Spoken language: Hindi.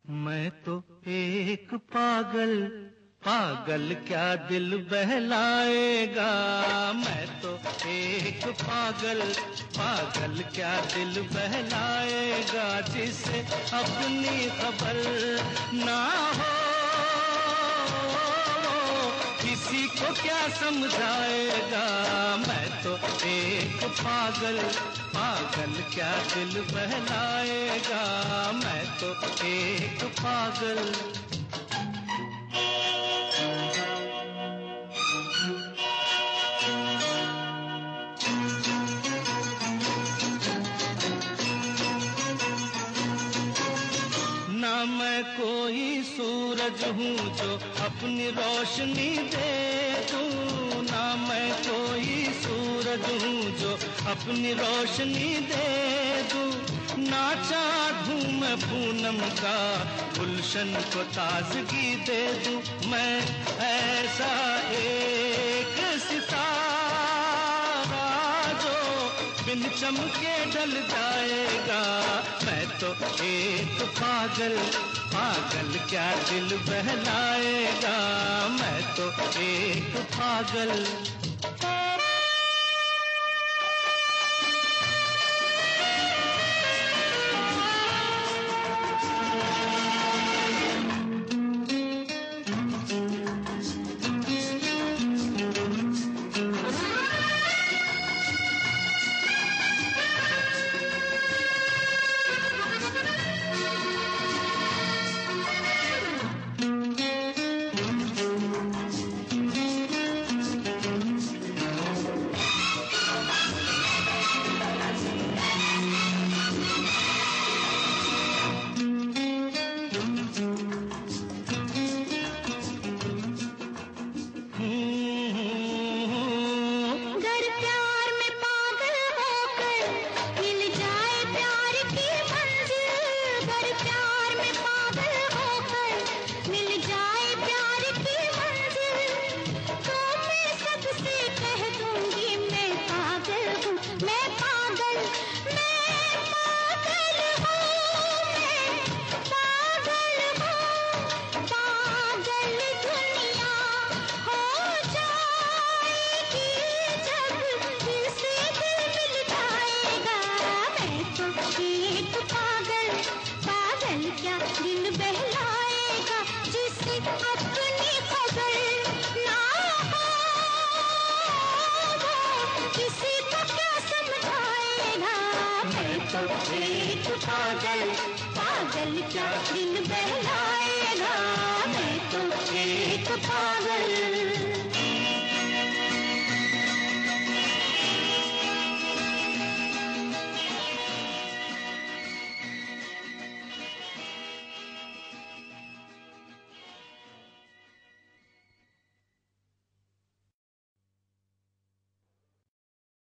मैं तो एक पागल, पागल क्या दिल बहलाएगा। मैं तो एक पागल, पागल क्या दिल बहलाएगा। जिसे अपनी खबर ना हो किसी को क्या समझाएगा। मैं तो एक पागल, पागल क्या दिल बहलाएगा। मैं तो एक पागल। ना मैं कोई सूरज हूँ जो अपनी रोशनी दे दूँ। ना मैं कोई सूरज हूँ जो अपनी रोशनी दे दूँ। ना चाँद हूँ मैं पूनम का गुलशन को ताजगी दे दूँ। मैं ऐसा एक सितारा जो बिन चमके ढल जाएगा। मैं तो एक पागल, पागल क्या दिल बहलाएगा। मैं तो एक पागल। एक पागल, पागल क्या दिल बहलाएगा। मैं तो एक पागल।